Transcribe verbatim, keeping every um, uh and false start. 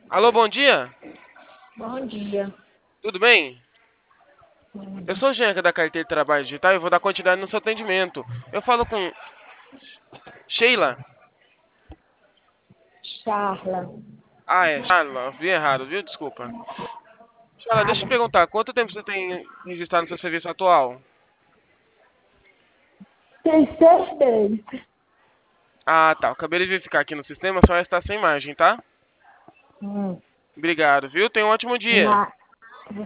Alô, bom dia? Bom dia. Tudo bem? Eu Tudo. sou o Jean, que é da carteira de trabalho digital e vou dar continuidade no seu atendimento. Eu falo com Sheila. Charla. Ah, é, Sheila, vi errado, viu? Desculpa. Sheila, deixa eu te Nada. perguntar, quanto tempo você tem registrado no seu serviço atual? Tem seis meses. Ah, tá. Eu acabei de verificar aqui no sistema, só está sem imagem, tá? Hum. Obrigado, viu? Tenha um ótimo dia. Na,